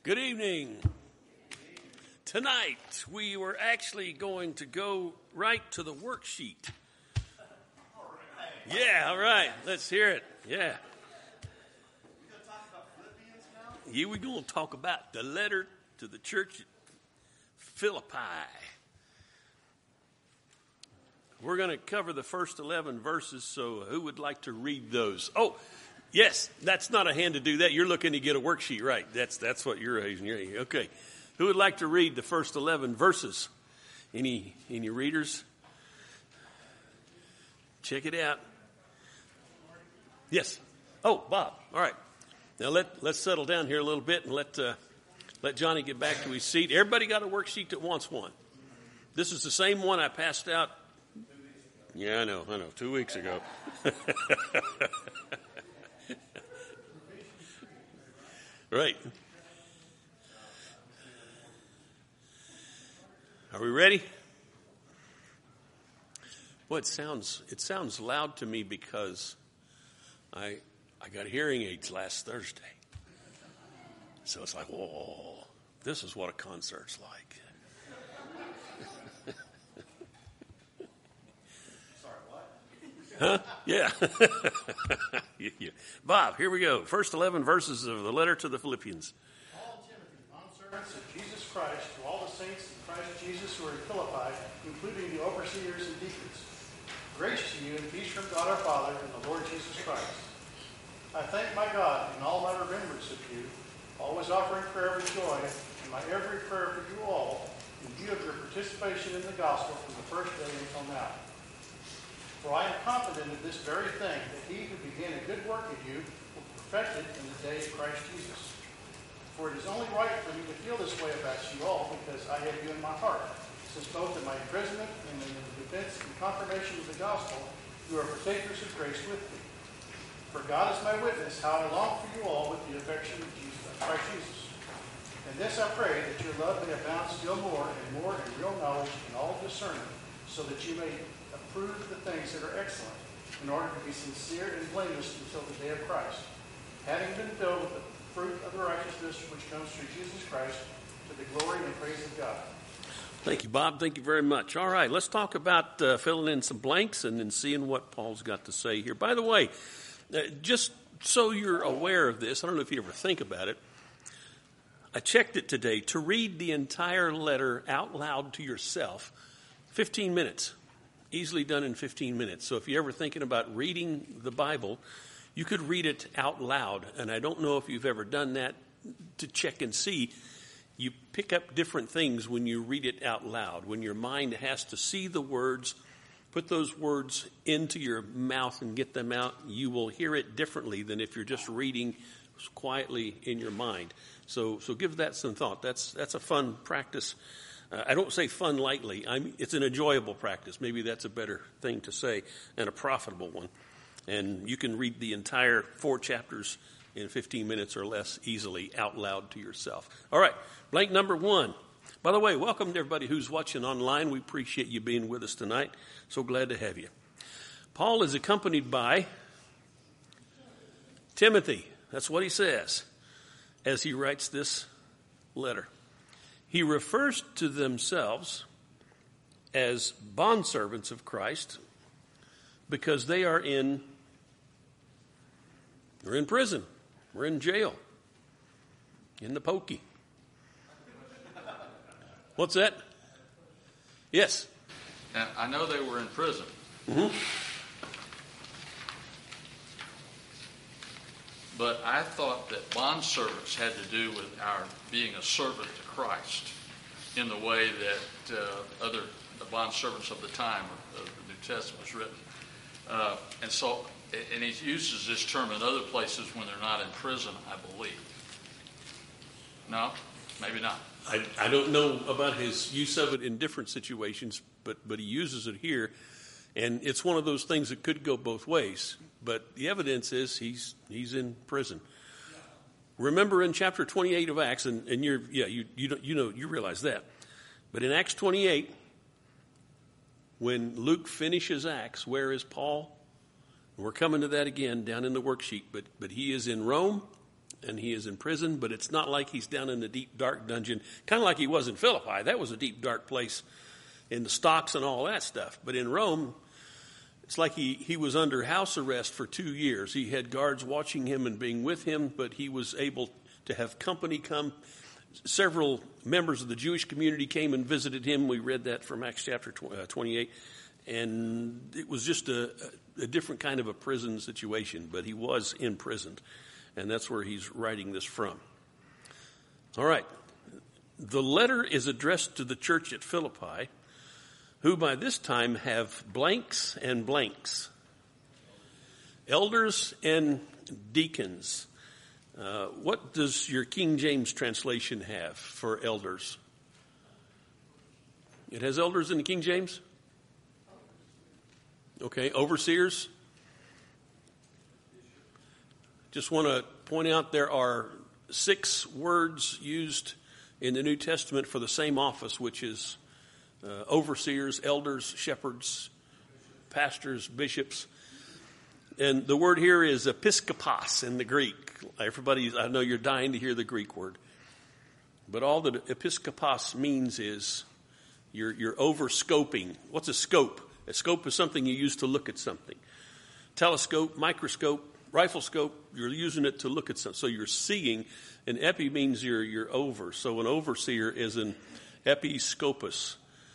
Good evening. Tonight, we were actually going to go right to the worksheet. Yeah, all right. Let's hear it. Yeah. Yeah, we're going to talk about the letter to the church at Philippi. We're going to cover the first 11 verses, so who would like to read those? Oh, yes, that's not a hand to do that. You're looking to get a worksheet, right? That's what you're raising. Okay. Who would like to read the first 11 verses? Any readers? Check it out. Yes. Oh, Bob. All right. Now let's settle down here a little bit and let Johnny get back to his seat. Everybody got a worksheet that wants one. This is the same one I passed out. Yeah, I know. 2 weeks ago. Right. Are we ready? Well, it sounds loud to me because I got hearing aids last Thursday. So it's like, whoa, this is what a concert's like. Huh? Yeah. Yeah. Bob, here we go. First 11 verses of the letter to the Philippians. Paul and Timothy, bondservants of Jesus Christ, to all the saints in Christ Jesus who are in Philippi, including the overseers and deacons. Grace to you and peace from God our Father and the Lord Jesus Christ. I thank my God in all my remembrance of you, always offering prayer with joy in my every prayer for you all, in view of your participation in the gospel from the first day until now. For I am confident of this very thing, that he who began a good work in you will perfect it in the day of Christ Jesus. For it is only right for me to feel this way about you all, because I have you in my heart, since both in my imprisonment and in the defense and confirmation of the gospel, you are partakers of grace with me. For God is my witness, how I long for you all with the affection of Christ Jesus. And this I pray, that your love may abound still more and more in real knowledge and all discernment, so that you may approve the things that are excellent, in order to be sincere and blameless until the day of Christ, having been filled with the fruit of the righteousness which comes through Jesus Christ, to the glory and praise of God. Thank you, Bob. Thank you very much. All right, let's talk about filling in some blanks and then seeing what Paul's got to say here. By the way, just so you're aware of this, I don't know if you ever think about it, I checked it today. To read the entire letter out loud to yourself, 15 minutes. Easily done in 15 minutes. So if you're ever thinking about reading the Bible, you could read it out loud. And I don't know if you've ever done that to check and see. You pick up different things when you read it out loud. When your mind has to see the words, put those words into your mouth and get them out, you will hear it differently than if you're just reading quietly in your mind. So give that some thought. That's a fun practice. I don't say fun lightly. It's an enjoyable practice. Maybe that's a better thing to say, and a profitable one. And you can read the entire 4 chapters in 15 minutes or less easily out loud to yourself. All right, blank number 1. By the way, welcome to everybody who's watching online. We appreciate you being with us tonight. So glad to have you. Paul is accompanied by Timothy. That's what he says as he writes this letter. He refers to themselves as bondservants of Christ because they're in prison. We're in jail. In the pokey. What's that? Yes. Now, I know they were in prison. Mm-hmm. But I thought that bondservants had to do with our being a servant to Christ in the way that the bondservants of the time of the New Testament was written. And he uses this term in other places when they're not in prison, I believe. No? Maybe not. I don't know about his use of it in different situations, but he uses it here. And it's one of those things that could go both ways. But the evidence is he's in prison. Remember in chapter 28 of Acts, and you realize that. But in Acts 28, when Luke finishes Acts, where is Paul? We're coming to that again down in the worksheet. But he is in Rome, and he is in prison, but it's not like he's down in the deep, dark dungeon, kind of like he was in Philippi. That was a deep, dark place in the stocks and all that stuff. But in Rome, it's like he was under house arrest for 2 years. He had guards watching him and being with him, but he was able to have company come. Several members of the Jewish community came and visited him. We read that from Acts chapter 28. And it was just a different kind of a prison situation, but he was imprisoned. And that's where he's writing this from. All right. The letter is addressed to the church at Philippi, who by this time have blanks and blanks. Elders and deacons. What does your King James translation have for elders? It has elders in the King James? Okay, overseers. Just want to point out there are 6 words used in the New Testament for the same office, which is overseers, elders, shepherds, pastors, bishops. And the word here is episkopos in the Greek. Everybody, I know you're dying to hear the Greek word. But all that episkopos means is you're over-scoping. What's a scope? A scope is something you use to look at something. Telescope, microscope, rifle scope, you're using it to look at something. So you're seeing, and epi means you're over. So an overseer is an episkopos.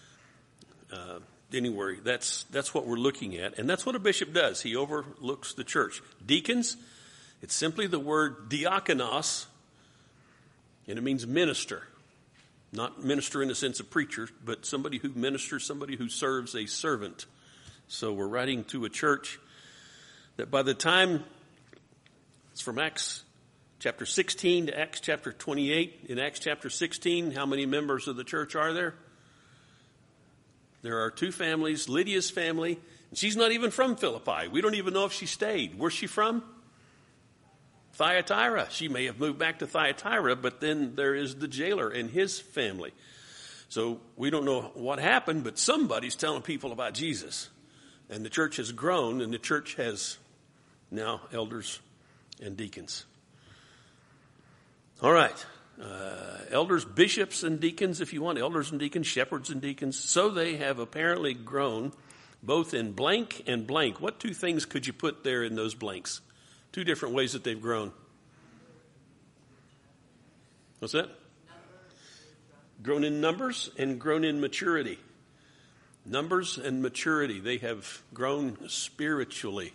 Anyway, that's what we're looking at. And that's what a bishop does. He overlooks the church. Deacons, it's simply the word diakonos, and it means minister. Not minister in the sense of preacher, but somebody who ministers, somebody who serves, a servant. So we're writing to a church that by the time, it's from Acts chapter 16 to Acts chapter 28. In Acts chapter 16, how many members of the church are there? There are 2 families, Lydia's family, and she's not even from Philippi. We don't even know if she stayed. Where's she from? Thyatira. She may have moved back to Thyatira, but then there is the jailer and his family. So we don't know what happened, but somebody's telling people about Jesus. And the church has grown, and the church has now elders and deacons. All right. Elders, bishops, and deacons, if you want. Elders and deacons, shepherds and deacons. So they have apparently grown both in blank and blank. What 2 things could you put there in those blanks? 2 different ways that they've grown. What's that? Grown in numbers and grown in maturity. Numbers and maturity. They have grown spiritually.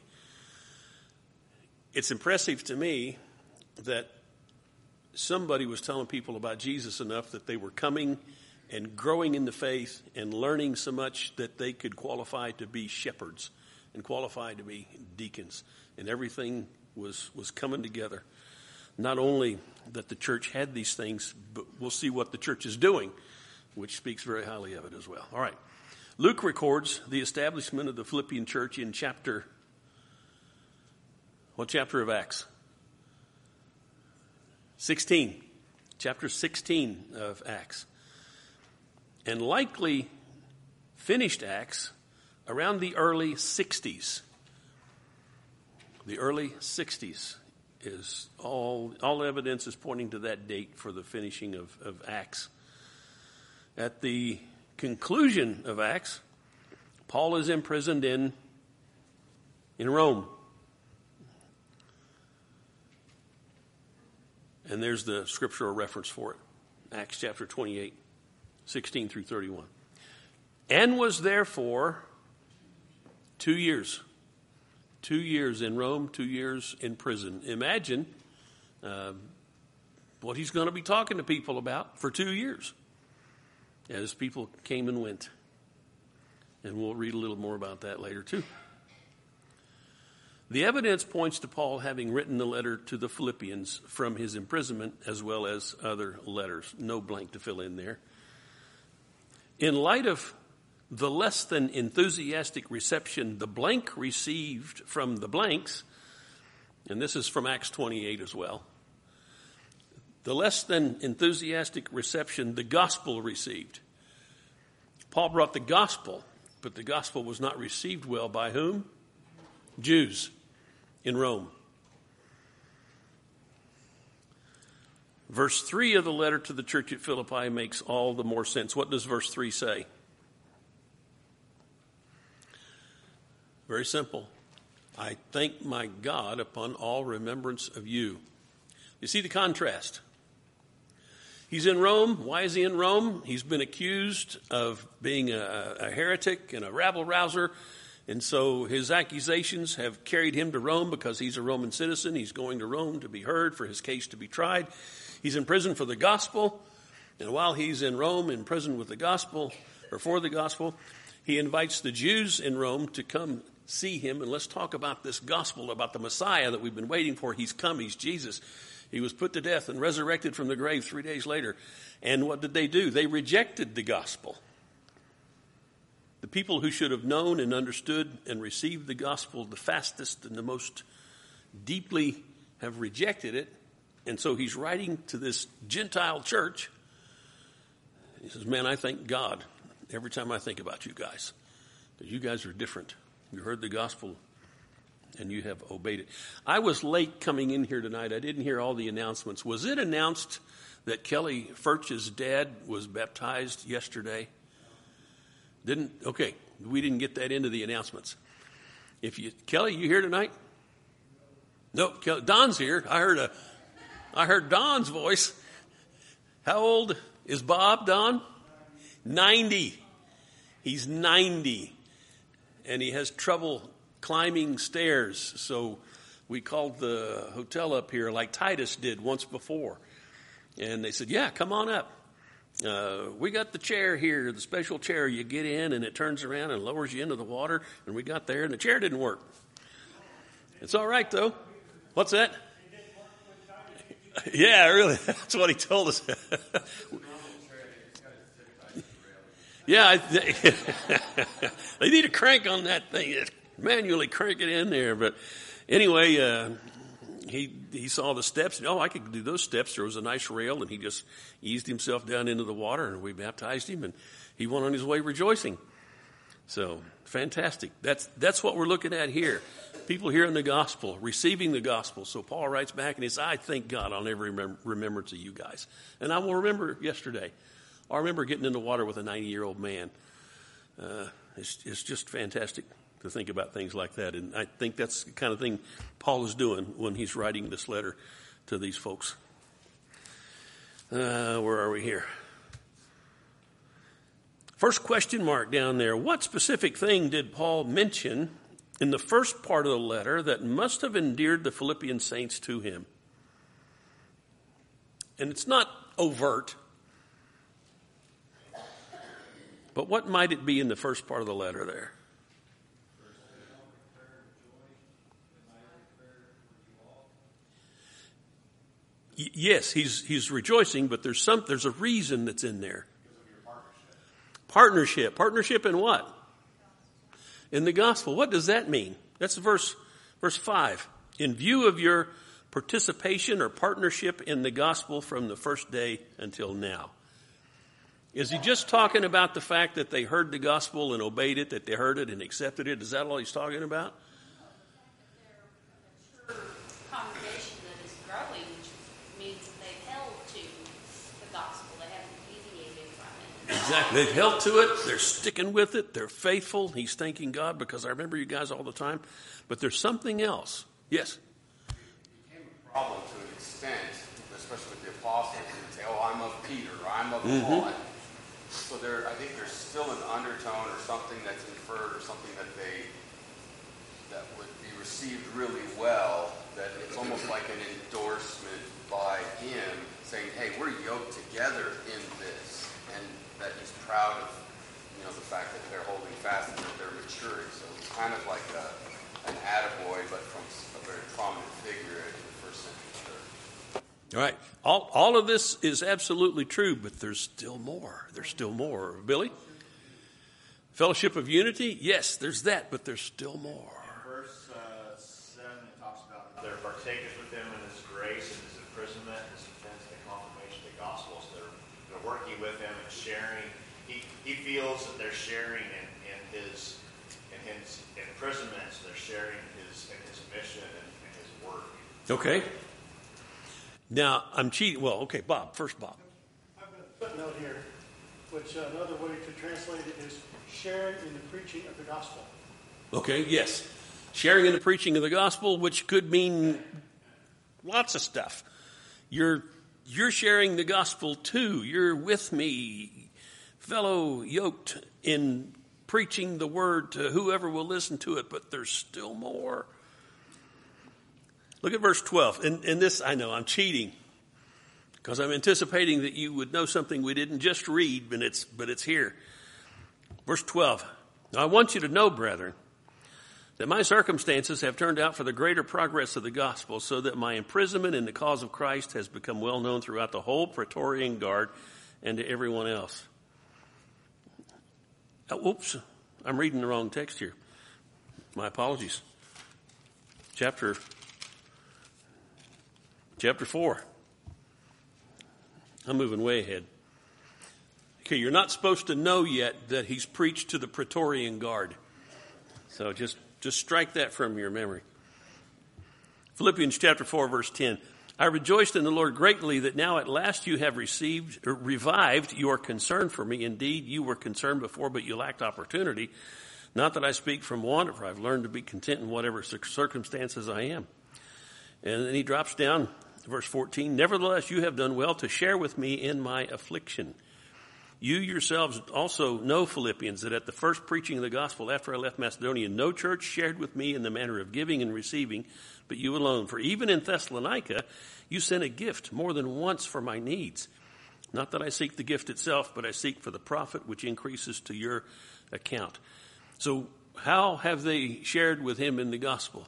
It's impressive to me that somebody was telling people about Jesus enough that they were coming and growing in the faith and learning so much that they could qualify to be shepherds and qualify to be deacons. And everything was coming together. Not only that the church had these things, but we'll see what the church is doing, which speaks very highly of it as well. All right. Luke records the establishment of the Philippian church in what chapter of Acts? 16. Chapter 16 of Acts. And likely finished Acts around the early 60s. The early 60s is all evidence is pointing to that date for the finishing of Acts. At the conclusion of Acts, Paul is imprisoned in Rome. And there's the scriptural reference for it. Acts chapter 28, 16 through 31. And was there for 2 years. 2 years in Rome, 2 years in prison. Imagine what he's going to be talking to people about for 2 years as people came and went. And we'll read a little more about that later too. The evidence points to Paul having written the letter to the Philippians from his imprisonment as well as other letters. No blank to fill in there. In light of the less than enthusiastic reception the blank received from the blanks, and this is from Acts 28 as well, the less than enthusiastic reception the gospel received. Paul brought the gospel, but the gospel was not received well by whom? Jews in Rome. Verse 3 of the letter to the church at Philippi makes all the more sense. What does verse 3 say? Very simple. I thank my God upon all remembrance of you. You see the contrast. He's in Rome. Why is he in Rome? He's been accused of being a heretic and a rabble-rouser. And so his accusations have carried him to Rome because he's a Roman citizen. He's going to Rome to be heard, for his case to be tried. He's in prison for the gospel. And while he's in Rome in prison with the gospel, or for the gospel, he invites the Jews in Rome to come see him. And let's talk about this gospel, about the Messiah that we've been waiting for. He's come. He's Jesus. He was put to death and resurrected from the grave 3 days later. And what did they do? They rejected the gospel. The people who should have known and understood and received the gospel the fastest and the most deeply have rejected it. And so he's writing to this Gentile church. He says, man, I thank God every time I think about you guys, because you guys are different. You heard the gospel and you have obeyed it. I was late coming in here tonight. I didn't hear all the announcements. Was it announced that Kelly Furch's dad was baptized yesterday? Didn't? Okay, we didn't get that into the announcements. Kelly, you here tonight? No, Kelly, Don's here. I heard Don's voice. How old is Bob, Don? 90. He's 90, and he has trouble climbing stairs. So we called the hotel up here like Titus did once before, and they said, "Yeah, come on up. We got the chair here, the special chair. You get in, and it turns around and lowers you into the water." And we got there, and the chair didn't work. It's all right, though. What's that? Yeah, really. That's what he told us. Yeah, they need a crank on that thing. Manually crank it in there. But anyway, he saw the steps. Oh, I could do those steps. There was a nice rail, and he just eased himself down into the water, and we baptized him, and he went on his way rejoicing. So fantastic. That's what we're looking at here. People hearing the gospel, receiving the gospel. So Paul writes back and he says, I thank God on every remembrance of you guys. And I will remember yesterday. I remember getting in the water with a 90-year-old man. It's just fantastic to think about things like that. And I think that's the kind of thing Paul is doing when he's writing this letter to these folks. Where are we here? First question mark down there. What specific thing did Paul mention in the first part of the letter that must have endeared the Philippian saints to him? And it's not overt. But what might it be in the first part of the letter there? Yes, he's rejoicing, but there's a reason that's in there. Partnership. Partnership in what? In the gospel. What does that mean? That's verse 5. In view of your participation or partnership in the gospel from the first day until now. Is he just talking about the fact that they heard the gospel and obeyed it, that they heard it and accepted it? Is that all he's talking about? They're a mature congregation that is growing, which means that they've held to the gospel. They haven't deviated from it. Exactly. They've held to it. They're sticking with it. They're faithful. He's thanking God because I remember you guys all the time. But there's something else. Yes? It became a problem to an extent, especially with the apostles. They'd say, I'm of Peter, or I'm of Paul. So I think there's still an undertone or something that's inferred or something that would be received really well, that it's almost like an endorsement by him saying, hey, we're yoked together in this, and that he's proud of the fact that they're holding fast and that they're maturing. So it's kind of like an attaboy, but from a very prominent figure in the first century church. All right. All of this is absolutely true, but there's still more. There's still more. Billy? Fellowship of unity? Yes, there's that, but there's still more. In verse 7, it talks about they're partakers with him in his grace and his imprisonment, his defense, and confirmation of the gospel. So they're working with him and sharing. He feels that they're sharing in his imprisonment. So they're sharing in his mission and his work. Okay. Now, I'm cheating. Well, okay, Bob. First, Bob. I've got a footnote here, which another way to translate it is sharing in the preaching of the gospel. Okay, yes. Sharing in the preaching of the gospel, which could mean lots of stuff. You're sharing the gospel too. You're with me, fellow yoked in preaching the word to whoever will listen to it, but there's still more. Look at verse 12. And this, I know, I'm cheating because I'm anticipating that you would know something we didn't just read, but it's here. Verse 12. Now I want you to know, brethren, that my circumstances have turned out for the greater progress of the gospel, so that my imprisonment in the cause of Christ has become well known throughout the whole Praetorian Guard and to everyone else. Oops, I'm reading the wrong text here. My apologies. Chapter 4. I'm moving way ahead. Okay, you're not supposed to know yet that he's preached to the Praetorian Guard. So just strike that from your memory. Philippians chapter 4, verse 10. I rejoiced in the Lord greatly that now at last you have revived your concern for me. Indeed, you were concerned before, but you lacked opportunity. Not that I speak from want, for I've learned to be content in whatever circumstances I am. And then he drops down, verse 14. Nevertheless, you have done well to share with me in my affliction. You yourselves also know, Philippians, that at the first preaching of the gospel after I left Macedonia, no church shared with me in the manner of giving and receiving, but you alone. For even in Thessalonica, you sent a gift more than once for my needs. Not that I seek the gift itself, but I seek for the profit which increases to your account. So how have they shared with him in the gospel?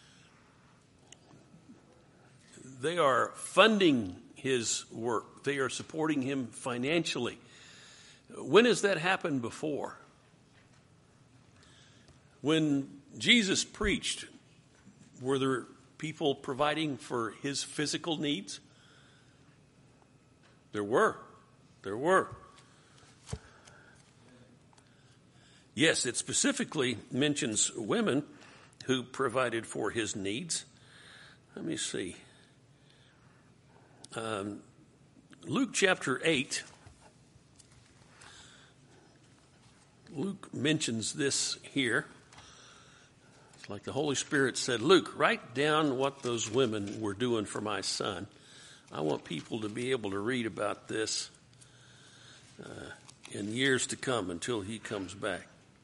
They are funding his work. They are supporting him financially. When has that happened before? When Jesus preached, were there people providing for his physical needs? There were. Yes, it specifically mentions women who provided for his needs. Let me see. Luke chapter 8. Luke mentions this here. It's like the Holy Spirit said, Luke, write down what those women were doing for my son. I want people to be able to read about this in years to come until he comes back.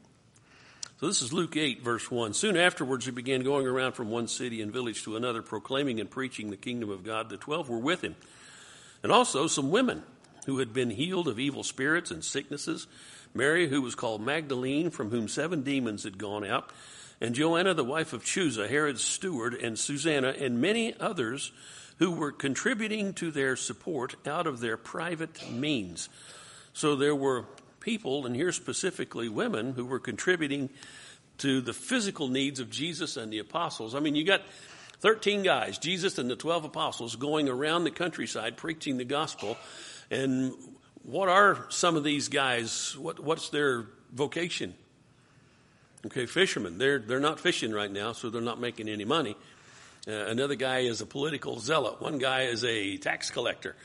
So this is Luke 8, verse 1. Soon afterwards he began going around from one city and village to another, proclaiming and preaching the kingdom of God. The 12 were with him, and also some women who had been healed of evil spirits and sicknesses. Mary, who was called Magdalene, from whom 7 demons had gone out, and Joanna, the wife of Chuza, Herod's steward, and Susanna, and many others who were contributing to their support out of their private means. So there were people, and here specifically women, who were contributing to the physical needs of Jesus and the apostles. I mean, you got 13 guys, Jesus and the 12 apostles, going around the countryside preaching the gospel. And what are some of these guys? What's their vocation? Okay, fishermen. They're not fishing right now, so they're not making any money. Another guy is a political zealot. One guy is a tax collector.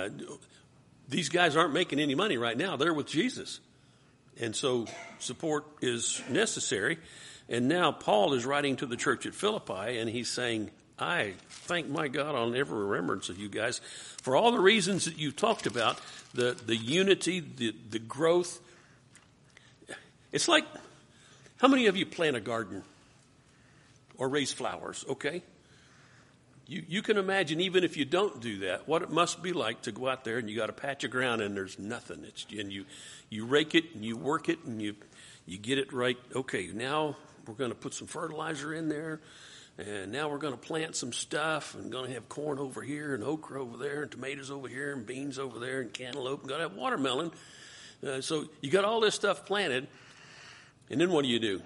These guys aren't making any money right now. They're with Jesus. And so support is necessary. And now Paul is writing to the church at Philippi, and he's saying, I thank my God on every remembrance of you guys for all the reasons that you talked about, the unity, the growth. It's like, how many of you plant a garden or raise flowers, okay? You can imagine, even if you don't do that, what it must be like to go out there and you got a patch of ground and there's nothing. And you rake it and you work it and you get it right. Okay, now we're going to put some fertilizer in there. And now we're going to plant some stuff and going to have corn over here and okra over there and tomatoes over here and beans over there and cantaloupe and going to have watermelon. So you got all this stuff planted. And then what do?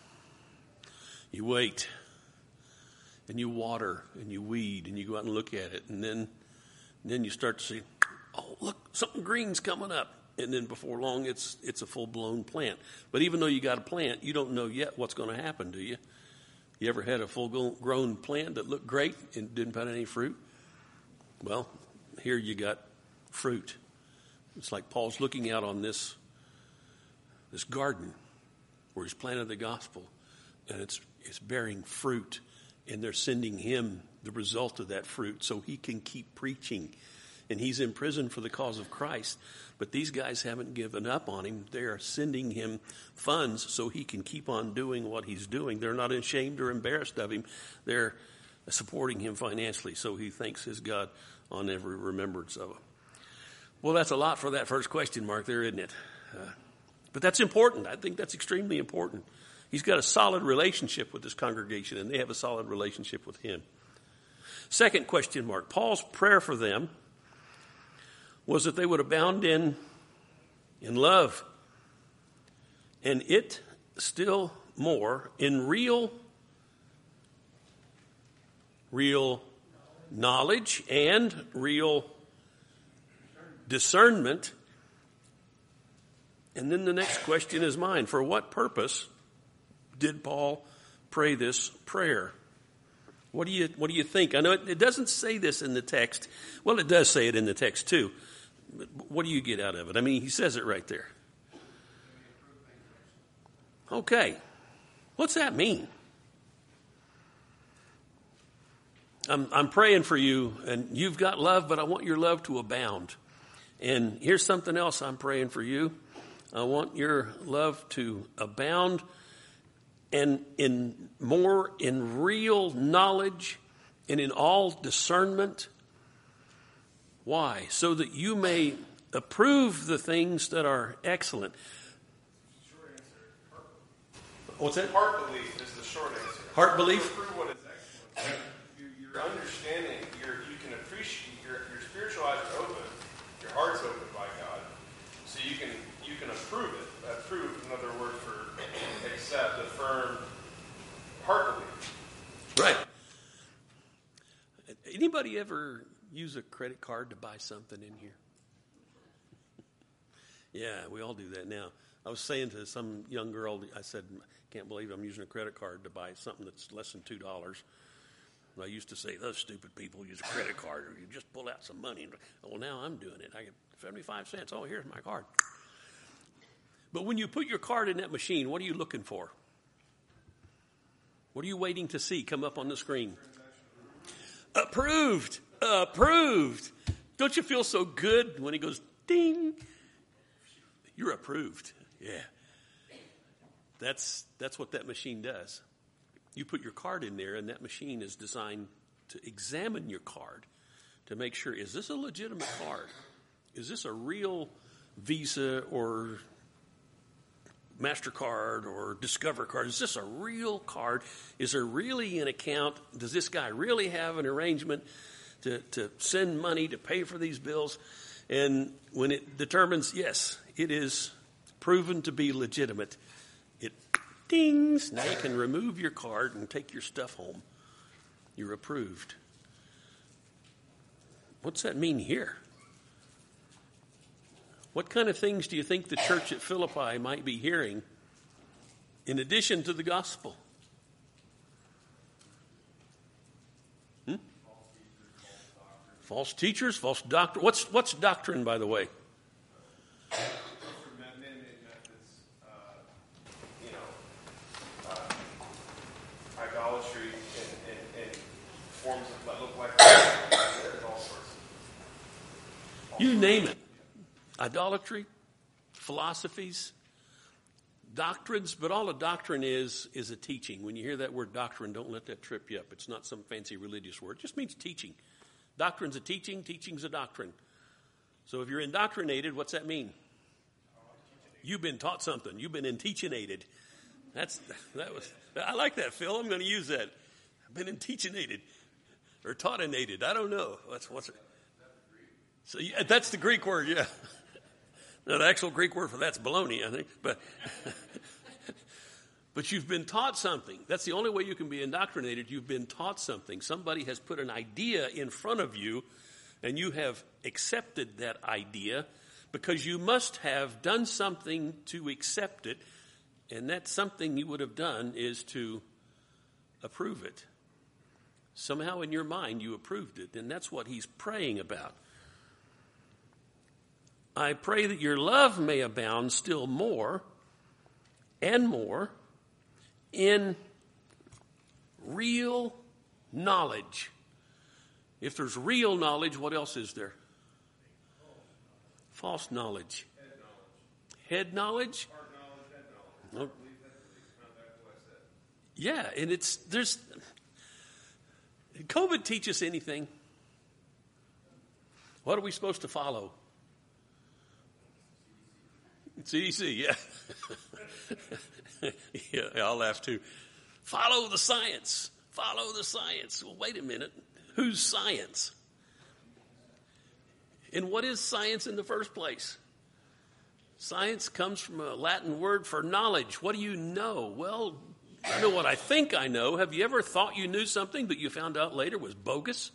You wait and you water and you weed and you go out and look at it. And then you start to see, oh, look, something green's coming up. And then before long, it's a full-blown plant. But even though you got a plant, you don't know yet what's going to happen, do you? You ever had a full-grown plant that looked great and didn't put any fruit? Well, here you got fruit. It's like Paul's looking out on this garden where he's planted the gospel, and it's bearing fruit, and they're sending him the result of that fruit so he can keep preaching. And he's in prison for the cause of Christ. But these guys haven't given up on him. They are sending him funds so he can keep on doing what he's doing. They're not ashamed or embarrassed of him. They're supporting him financially so he thanks his God on every remembrance of him. Well, that's a lot for that first question mark there, isn't it? But that's important. I think that's extremely important. He's got a solid relationship with this congregation, and they have a solid relationship with him. Second question mark. Paul's prayer for them was that they would abound in love, and it still more in real knowledge and real discernment. And then the next question is mine. For what purpose did Paul pray this prayer? What do you think? I know it doesn't say this in the text. Well, it does say it in the text too. But what do you get out of it? I mean, he says it right there. Okay. What's that mean? I'm praying for you, and you've got love, but I want your love to abound. And here's something else I'm praying for you. I want your love to abound and in real knowledge and in all discernment. Why? So that you may approve the things that are excellent. Short answer. What's that? Heart belief is the short answer. Heart belief? To approve what is excellent. Your understanding, you can appreciate, your spiritual eyes are open, your heart's open by God, so you can approve it. Approve, another word for accept, affirm, heart belief. Right. Anybody ever use a credit card to buy something in here? Yeah, we all do that now. I was saying to some young girl, I said, can't believe I'm using a credit card to buy something that's less than $2. And I used to say, those stupid people use a credit card, or you just pull out some money. Well, now I'm doing it. I get 75 cents. Oh, here's my card. But when you put your card in that machine, what are you looking for? What are you waiting to see come up on the screen? Approved. Approved. Don't you feel so good when it goes ding? You're approved. Yeah. That's what that machine does. You put your card in there, and that machine is designed to examine your card to make sure, is this a legitimate card? Is this a real Visa or MasterCard or Discover card? Is this a real card? Is there really an account? Does this guy really have an arrangement to send money to pay for these bills? And when it determines, yes, it is proven to be legitimate, it dings. Now you can remove your card and take your stuff home. You're approved. What's that mean here? What kind of things do you think the church at Philippi might be hearing in addition to the gospel? False teachers, false doctrine. What's doctrine, by the way? Idolatry and forms that look like there's all sorts. You name it. Idolatry, philosophies, doctrines, but all a doctrine is a teaching. When you hear that word doctrine, don't let that trip you up. It's not some fancy religious word. It just means teaching. Doctrine's a teaching, teaching's a doctrine. So if you're indoctrinated, what's that mean? You've been taught something. You've been teachinated. I like that, Phil. I'm going to use that. I've been teachinated or taughtinated. I don't know. What's it? So yeah, that's the Greek word, yeah. Now, the actual Greek word for that's baloney, I think. But you've been taught something. That's the only way you can be indoctrinated. You've been taught something. Somebody has put an idea in front of you, and you have accepted that idea because you must have done something to accept it, and that something you would have done is to approve it. Somehow in your mind you approved it, and that's what he's praying about. I pray that your love may abound still more and more in real knowledge. If there's real knowledge, what else is there? False knowledge. Head knowledge? Heart knowledge, head knowledge. Oh. I believe that's what I said. Yeah, and there's did COVID teach us anything? What are we supposed to follow? CDC, yeah. Yeah, I'll laugh too. Follow the science. Follow the science. Well, wait a minute. Whose science? And what is science in the first place? Science comes from a Latin word for knowledge. What do you know? Well, I know what I think I know. Have you ever thought you knew something but you found out later was bogus?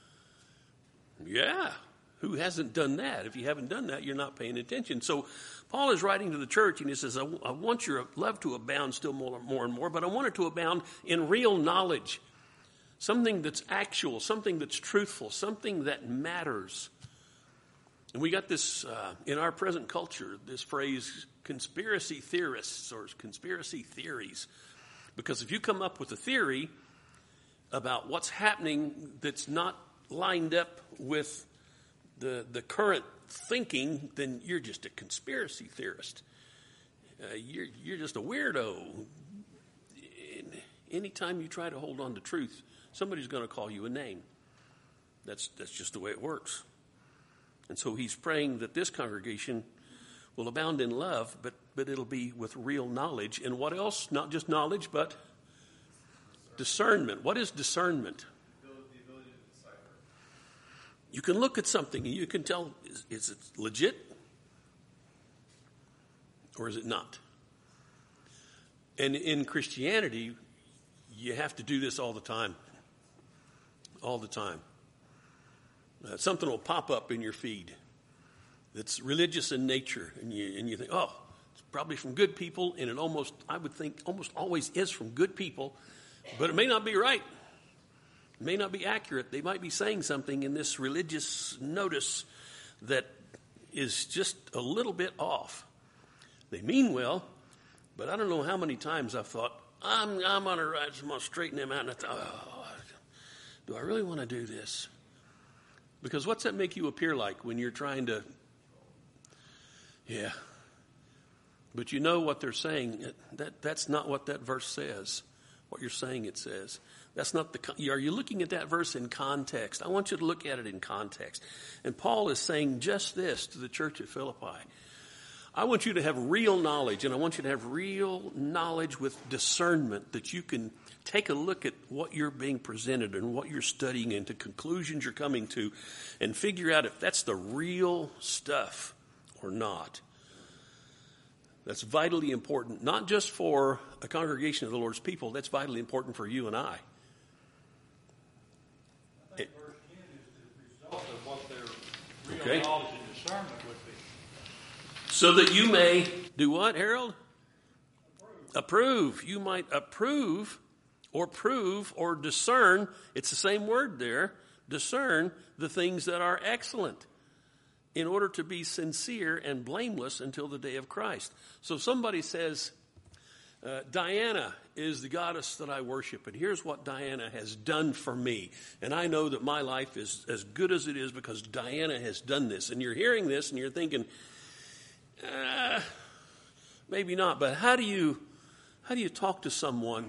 Yeah. Who hasn't done that? If you haven't done that, you're not paying attention. So Paul is writing to the church, and he says, I want your love to abound still more and more, but I want it to abound in real knowledge. Something that's actual, something that's truthful, something that matters. And we got this, in our present culture, this phrase, conspiracy theorists or conspiracy theories. Because if you come up with a theory about what's happening that's not lined up with the current thinking, then you're just a conspiracy theorist. You're just a weirdo. Anytime you try to hold on to truth, somebody's going to call you a name. That's just the way it works. And so he's praying that this congregation will abound in love, but it'll be with real knowledge. And what else? Not just knowledge, but discernment. What is discernment? The ability to decipher. You can look at something and you can tell, is it legit or is it not? And in Christianity, you have to do this all the time. All the time. Something will pop up in your feed that's religious in nature, and you think, oh, it's probably from good people, and I would think almost always is from good people, but it may not be right. It may not be accurate. They might be saying something in this religious notice that is just a little bit off. They mean well, but I don't know how many times I've thought, I'm on a ride, so I'm going to straighten them out, and I thought, oh, do I really want to do this? Because what's that make you appear like when you're trying to, yeah. But you know what they're saying. That's not what that verse says. What you're saying it says. That's not are you looking at that verse in context? I want you to look at it in context. And Paul is saying just this to the church at Philippi. I want you to have real knowledge, and I want you to have real knowledge with discernment that you can take a look at what you're being presented and what you're studying and the conclusions you're coming to and figure out if that's the real stuff or not. That's vitally important, not just for a congregation of the Lord's people. That's vitally important for you and I. I think verse 10 is the result of what their real Okay. knowledge and discernment would be. So that you may do what, Harold? Approve. You might approve or prove or discern. It's the same word there. Discern the things that are excellent in order to be sincere and blameless until the day of Christ. So somebody says, Diana is the goddess that I worship, and here's what Diana has done for me. And I know that my life is as good as it is because Diana has done this. And you're hearing this and you're thinking, maybe not, but how do you talk to someone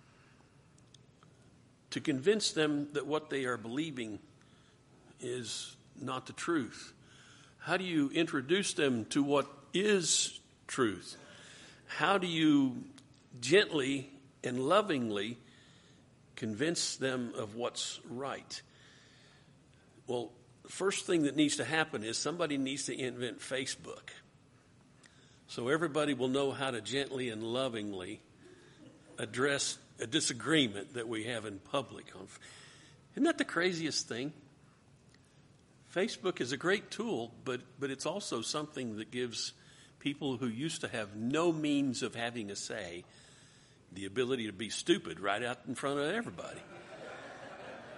to convince them that what they are believing is not the truth? How do you introduce them to what is truth? How do you gently and lovingly convince them of what's right? Well, the first thing that needs to happen is somebody needs to invent Facebook. So everybody will know how to gently and lovingly address a disagreement that we have in public. Isn't that the craziest thing? Facebook is a great tool, but it's also something that gives people who used to have no means of having a say the ability to be stupid right out in front of everybody.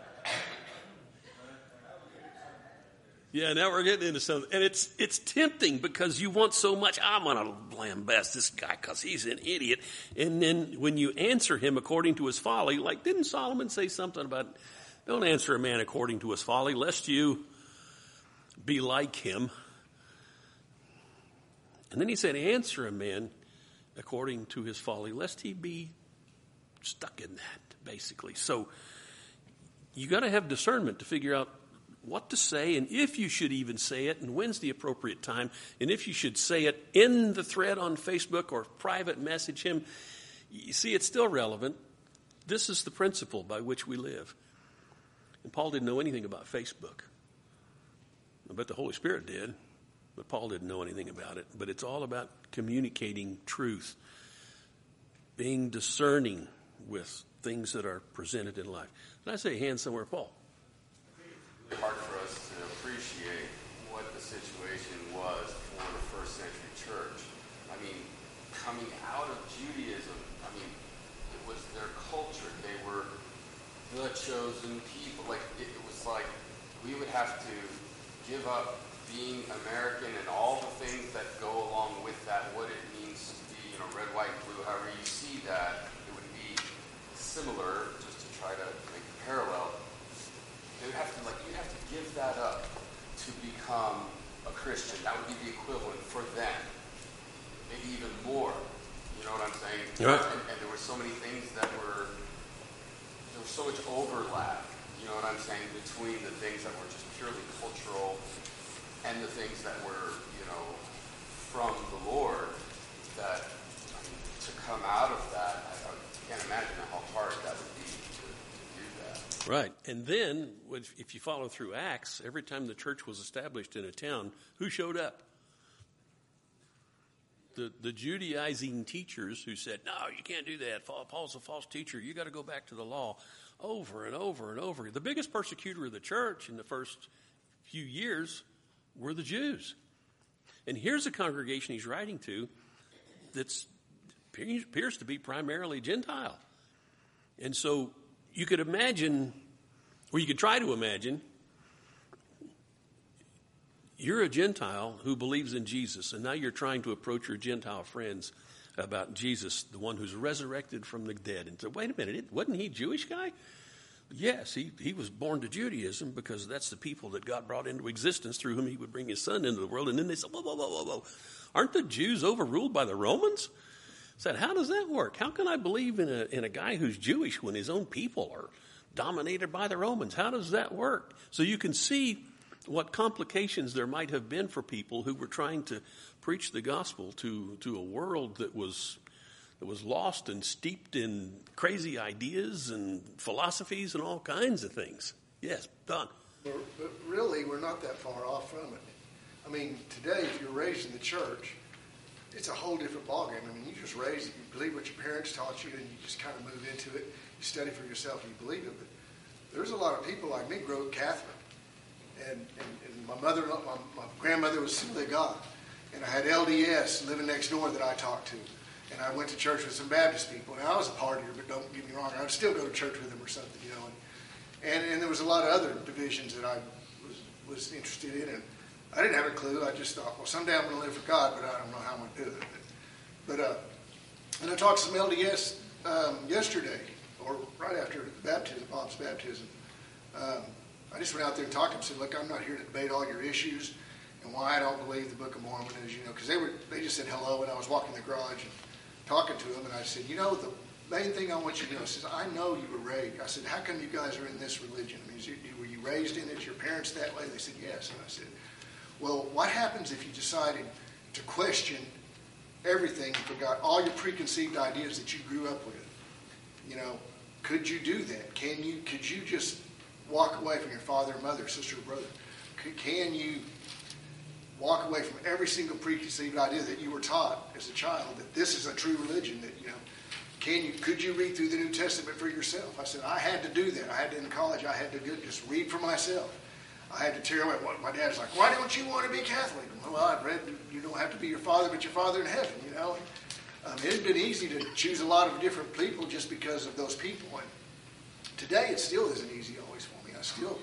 Yeah, now we're getting into something. And it's tempting because you want so much. I'm going to lambast this guy because he's an idiot. And then when you answer him according to his folly, like didn't Solomon say something about don't answer a man according to his folly, lest you be like him. And then he said, answer a man according to his folly, lest he be stuck in that, basically. So you got to have discernment to figure out what to say and if you should even say it and when's the appropriate time and if you should say it in the thread on Facebook or private message him. You see, it's still relevant. This is the principle by which we live. And Paul didn't know anything about Facebook. I bet the Holy Spirit did, but Paul didn't know anything about it. But it's all about communicating truth, being discerning with things that are presented in life. Did I say hand somewhere, Paul? It's hard for us to appreciate what the situation was for the first century church. I mean, coming out of Judaism, I mean, it was their culture. They were the chosen people. Like, it was like we would have to give up being American and all the things that go along with that, what it means to be, red, white, blue, however you see that, it would be similar, just to try to make a parallel. They would have to, you have to give that up to become a Christian. That would be the equivalent for them. Maybe even more. You know what I'm saying? Yeah. And there were so many things there was so much overlap, you know what I'm saying, between the things that were just purely cultural and the things that were, from the Lord, that, to come out of that, I can't imagine how hard that would be to do that. Right. And then, if you follow through Acts, every time the church was established in a town, who showed up? The Judaizing teachers who said, no, you can't do that. Paul's a false teacher. You got to go back to the law, over and over and over. The biggest persecutor of the church in the first few years were the Jews. And here's a congregation he's writing to that appears to be primarily Gentile. And so you could imagine, or you could try to imagine, you're a Gentile who believes in Jesus, and now you're trying to approach your Gentile friends about Jesus, the one who's resurrected from the dead. And so, wait a minute, wasn't he a Jewish guy? Yes, he was born to Judaism because that's the people that God brought into existence through whom he would bring his son into the world. And then they said, whoa. Aren't the Jews overruled by the Romans? I said, how does that work? How can I believe in a guy who's Jewish when his own people are dominated by the Romans? How does that work? So you can see what complications there might have been for people who were trying to preach the gospel to a world that was lost and steeped in crazy ideas and philosophies and all kinds of things. Yes, Don. But really, we're not that far off from it. I mean, today, if you're raised in the church, it's a whole different ballgame. I mean, you just raised it, you believe what your parents taught you, and you just kind of move into it. You study for yourself, and you believe it. But there's a lot of people like me grew up Catholic. And my grandmother was Assembly of God. And I had LDS living next door that I talked to. And I went to church with some Baptist people. And I was a partier, but don't get me wrong, I would still go to church with them or something, And there was a lot of other divisions that I was interested in. And I didn't have a clue. I just thought, well, someday I'm going to live for God, but I don't know how I'm going to do it. But and I talked to some LDS yesterday, or right after Bob's baptism. I just went out there and talked to them and said, look, I'm not here to debate all your issues and why I don't believe the Book of Mormon is, because they just said hello, and I was walking in the garage and talking to them, and I said, the main thing I want you to know, I said, I know you were raised. I said, how come you guys are in this religion? I mean, were you raised in it? Your parents that way? They said, yes. And I said, well, what happens if you decided to question everything and forgot all your preconceived ideas that you grew up with? Could you do that? Could you just walk away from your father, mother, sister, or brother? Can you walk away from every single preconceived idea that you were taught as a child that this is a true religion? That could you read through the New Testament for yourself? I said I had to do that. In college I had to just read for myself. I had to tear away. My dad's like, why don't you want to be Catholic? Well, I've read you don't have to be your father, but your Father in heaven. It had been easy to choose a lot of different people just because of those people. And today it still isn't easy always for me.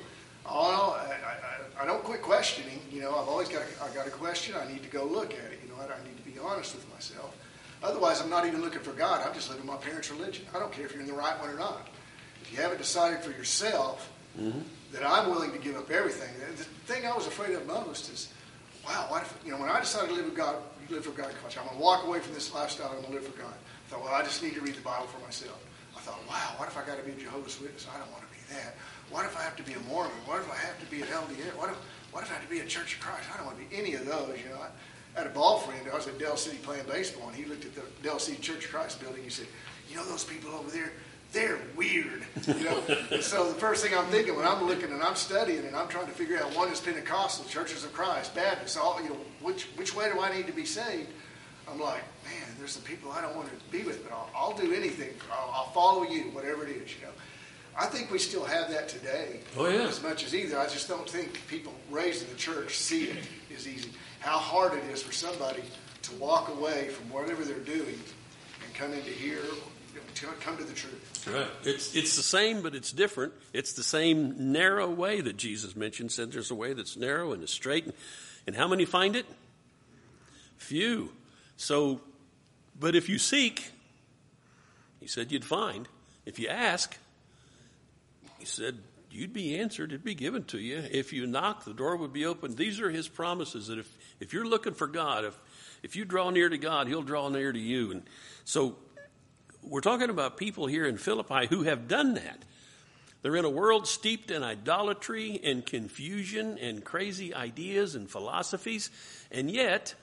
Oh, I don't quit questioning. I've always got a question. I need to go look at it. I need to be honest with myself. Otherwise, I'm not even looking for God. I'm just living my parents' religion. I don't care if you're in the right one or not. If you haven't decided for yourself that I'm willing to give up everything, the thing I was afraid of most is, wow, what if, when I decided to live with God, live for God, I'm going to walk away from this lifestyle. I'm going to live for God. I thought, well, I just need to read the Bible for myself. I thought, wow, what if I got to be a Jehovah's Witness? I don't want to be that. What if I have to be a Mormon? What if I have to be an LDS? What if I have to be a Church of Christ? I don't want to be any of those. I had a ball friend. I was at Dell City playing baseball, and he looked at the Dell City Church of Christ building. He said, those people over there, they're weird. And so the first thing I'm thinking when I'm looking and I'm studying and I'm trying to figure out one is Pentecostal, Churches of Christ, Baptist, all which way do I need to be saved? I'm like, man, there's some people I don't want to be with, but I'll do anything. I'll follow you, whatever it is. I think we still have that today. Oh, yeah. As much as either. I just don't think people raised in the church see it as easy. How hard it is for somebody to walk away from whatever they're doing and come into here, come to the truth. Right. It's the same, but it's different. It's the same narrow way that Jesus mentioned. Said there's a way that's narrow and is straight. And how many find it? Few. So, but if you seek, he said you'd find. If you ask, he said you'd be answered. It'd be given to you. If you knock, the door would be open. These are his promises that if you're looking for God, if you draw near to God, he'll draw near to you. And so we're talking about people here in Philippi who have done that. They're in a world steeped in idolatry and confusion and crazy ideas and philosophies. And yet,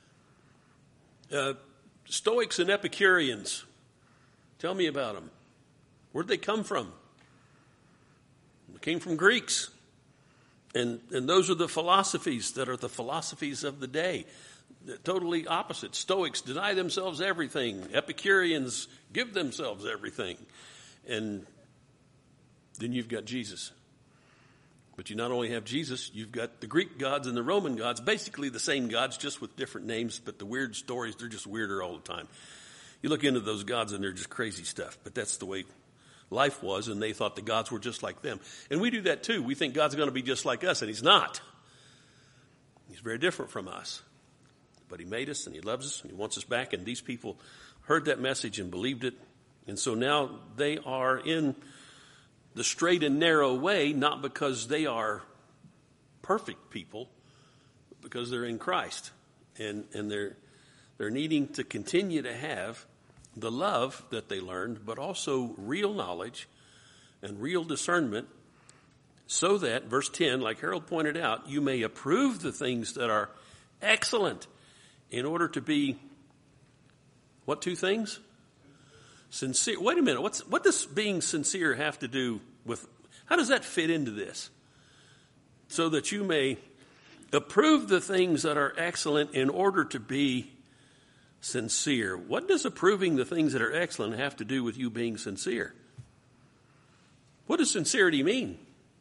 Stoics and Epicureans, tell me about them. Where'd they come from? They came from Greeks. And those are the philosophies that are the philosophies of the day. They're totally opposite. Stoics deny themselves everything. Epicureans give themselves everything. And then you've got Jesus. But you not only have Jesus, you've got the Greek gods and the Roman gods, basically the same gods, just with different names, but the weird stories, they're just weirder all the time. You look into those gods and they're just crazy stuff, but that's the way life was, and they thought the gods were just like them. And we do that too. We think God's going to be just like us, and he's not. He's very different from us. But he made us, and he loves us, and he wants us back, and these people heard that message and believed it. And so now they are in the straight and narrow way, not because they are perfect people, but because they're in Christ. And they're needing to continue to have the love that they learned, but also real knowledge and real discernment, so that, verse 10, like Harold pointed out, you may approve the things that are excellent in order to be, what two things? Sincere. Wait a minute. What does being sincere have to do with, how does that fit into this? So that you may approve the things that are excellent in order to be sincere. What does approving the things that are excellent have to do with you being sincere? What does sincerity mean?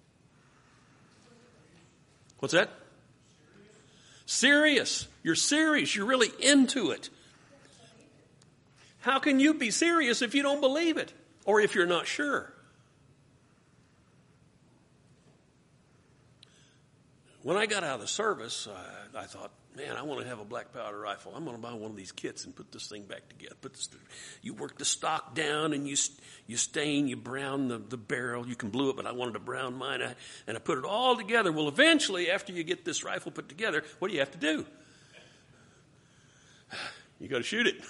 What's that? Serious. You're serious. You're really into it. How can you be serious if you don't believe it or if you're not sure? When I got out of the service, I thought, man, I want to have a black powder rifle. I'm going to buy one of these kits and put this thing back together. You work the stock down and you stain, you brown the barrel. You can blue it, but I wanted to brown mine. And I put it all together. Well, eventually, after you get this rifle put together, what do you have to do? You got to shoot it.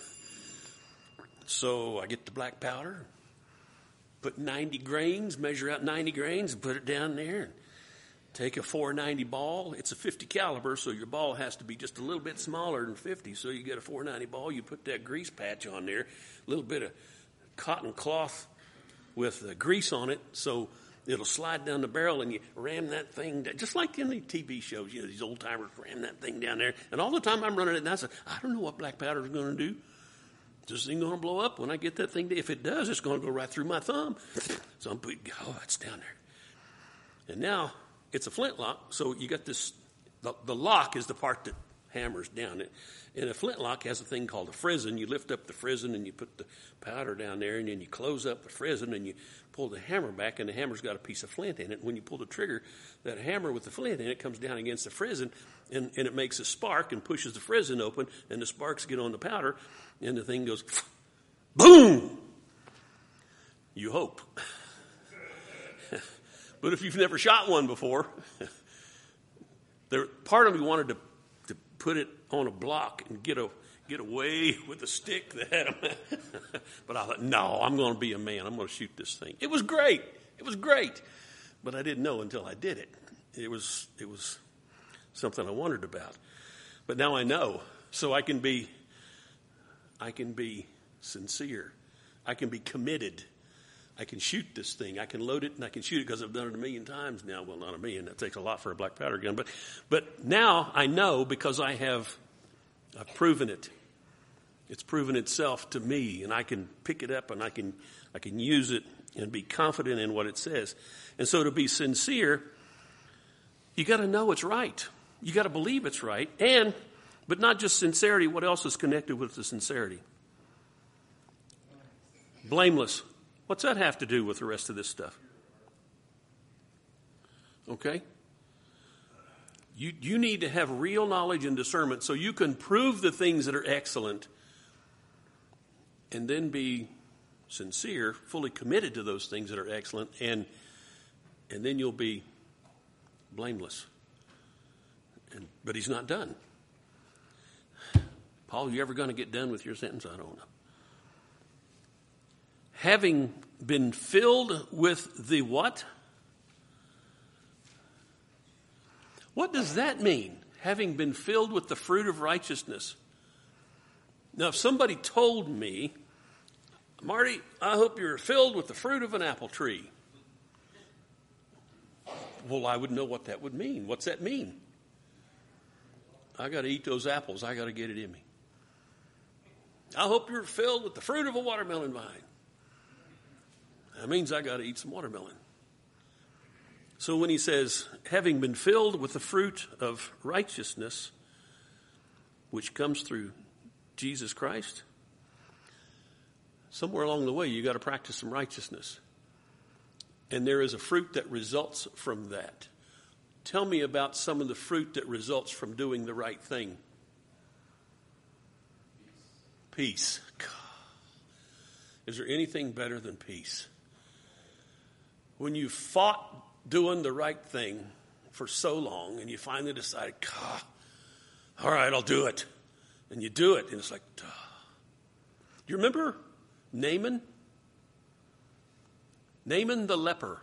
So I get the black powder, put 90 grains, measure out 90 grains, and put it down there. And take a .490 ball. It's a 50 caliber, so your ball has to be just a little bit smaller than 50. So you get a .490 ball. You put that grease patch on there, a little bit of cotton cloth with grease on it, so it'll slide down the barrel, and you ram that thing down, just like in the TV shows. These old timers ram that thing down there. And all the time I'm running it, and I said, I don't know what black powder is going to do. Is this thing going to blow up when I get that thing? If it does, it's going to go right through my thumb. So I'm putting, it's down there. And now it's a flintlock, so you got this, the lock is the part that hammers down. And a flintlock has a thing called a frizzen. You lift up the frizzen and you put the powder down there, and then you close up the frizzen and you pull the hammer back, and the hammer's got a piece of flint in it. When you pull the trigger, that hammer with the flint in it comes down against the frizzen, and it makes a spark and pushes the frizzen open, and the sparks get on the powder, and the thing goes boom. You hope. But if you've never shot one before, part of me wanted to put it on a block and get away with a stick that had a but I thought, no, I'm going to be a man. I'm going to shoot this thing. It was great. It was great. But I didn't know until I did it. It was something I wondered about. But now I know. So I can be sincere. I can be committed. I can shoot this thing. I can load it and I can shoot it because I've done it 1,000,000 times now. Well, not 1,000,000. That takes a lot for a black powder gun. But now I know because I've proven it. It's proven itself to me, and I can pick it up and I can use it and be confident in what it says. And so to be sincere, you got to know it's right. You got to believe it's right. But not just sincerity. What else is connected with the sincerity? Blameless. What's that have to do with the rest of this stuff? Okay? You need to have real knowledge and discernment so you can prove the things that are excellent and then be sincere, fully committed to those things that are excellent, and then you'll be blameless. But he's not done. Paul, you ever going to get done with your sentence? I don't know. Having been filled with the what? What does that mean? Having been filled with the fruit of righteousness. Now, if somebody told me, Marty, I hope you're filled with the fruit of an apple tree. Well, I would know what that would mean. What's that mean? I got to eat those apples. I got to get it in me. I hope you're filled with the fruit of a watermelon vine. That means I got to eat some watermelon. So when he says, having been filled with the fruit of righteousness, which comes through Jesus Christ, somewhere along the way you got to practice some righteousness. And there is a fruit that results from that. Tell me about some of the fruit that results from doing the right thing. Peace. God. Is there anything better than peace? When you fought doing the right thing for so long and you finally decide, God, all right, I'll do it. And you do it, and it's like, duh. Do you remember Naaman? Naaman the leper.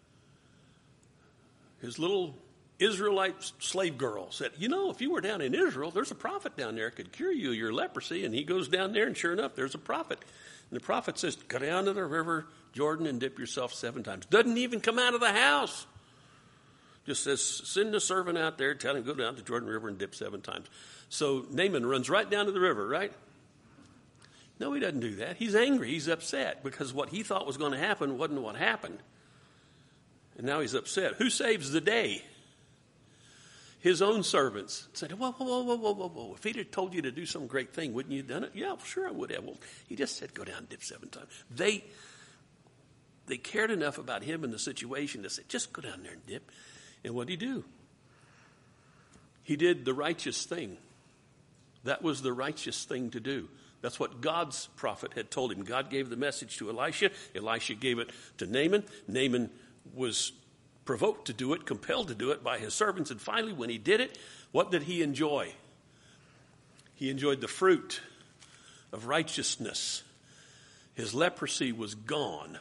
His little Israelite slave girl said, if you were down in Israel, there's a prophet down there that could cure you of your leprosy. And he goes down there, and sure enough, there's a prophet. And the prophet says, go down to the river Jordan and dip yourself 7 times. Doesn't even come out of the house. Just says, send a servant out there, tell him, go down to Jordan River and dip 7 times. So Naaman runs right down to the river, right? No, he doesn't do that. He's angry. He's upset because what he thought was going to happen wasn't what happened. And now he's upset. Who saves the day? His own servants said, whoa. If he'd have told you to do some great thing, wouldn't you have done it? Yeah, sure I would have. Well, he just said, go down and dip 7 times. They cared enough about him and the situation to say, just go down there and dip. And what did he do? He did the righteous thing. That was the righteous thing to do. That's what God's prophet had told him. God gave the message to Elisha. Elisha gave it to Naaman. Naaman was provoked to do it, compelled to do it by his servants. And finally, when he did it, what did he enjoy? He enjoyed the fruit of righteousness. His leprosy was gone.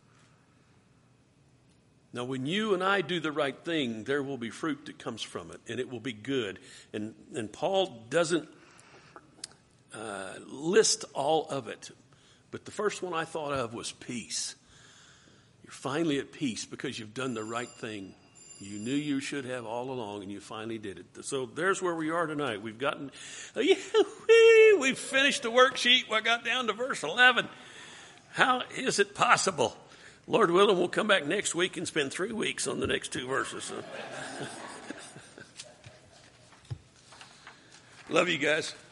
Now, when you and I do the right thing, there will be fruit that comes from it, and it will be good. And Paul doesn't list all of it, but the first one I thought of was peace. You're finally at peace because you've done the right thing. You knew you should have all along, and you finally did it. So there's where we are tonight. We've finished the worksheet. We got down to verse 11. How is it possible? Lord willing, we'll come back next week and spend 3 weeks on the next 2 verses. Love you guys.